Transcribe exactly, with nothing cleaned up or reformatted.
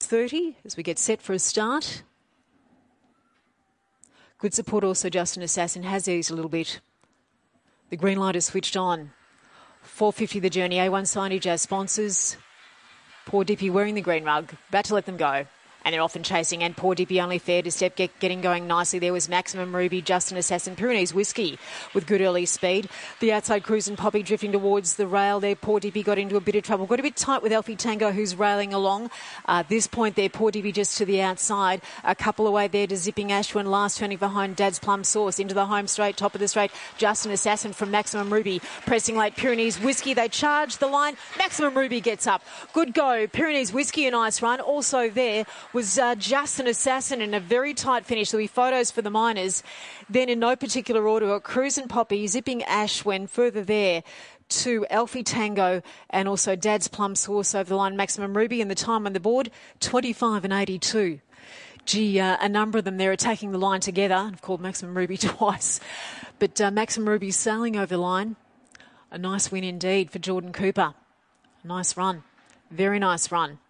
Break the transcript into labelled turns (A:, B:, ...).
A: thirty as we get set for a start. Good support also, Justin Assassin has eased a little bit. The green light is switched on. four fifty the journey, A one signage as sponsors. Poor Dippy wearing the green rug, about to let them go. And they're often chasing, and Poor Dippy only fair to step, get, getting going nicely. There was Maximum Ruby, Justin Assassin, Pyrenees Whiskey with good early speed. The outside Cruise and Poppy drifting towards the rail there. Poor Dippy got into a bit of trouble. Got a bit tight with Elfie Tango, who's railing along. Uh, this point there, Poor Dippy just to the outside. A couple away there to Zipping Ashwin. Last turning behind Dad's Plum Sauce into the home straight, top of the straight. Justin Assassin from Maximum Ruby pressing late. Pyrenees Whiskey, they charge the line. Maximum Ruby gets up. Good go. Pyrenees Whiskey, a nice run. Also there was uh, Justin Assassin in a very tight finish. There'll be photos for the miners. Then in no particular order, Cruise and Poppy, Zipping Ashwin, further there to Elfie Tango and also Dad's Plum Sauce over the line, Maximum Ruby, and the time on the board, twenty-five and eighty-two. Gee, uh, a number of them there attacking the line together. I've called Maximum Ruby twice. But uh, Maximum Ruby sailing over the line. A nice win indeed for Jordan Cooper. A nice run. Very nice run.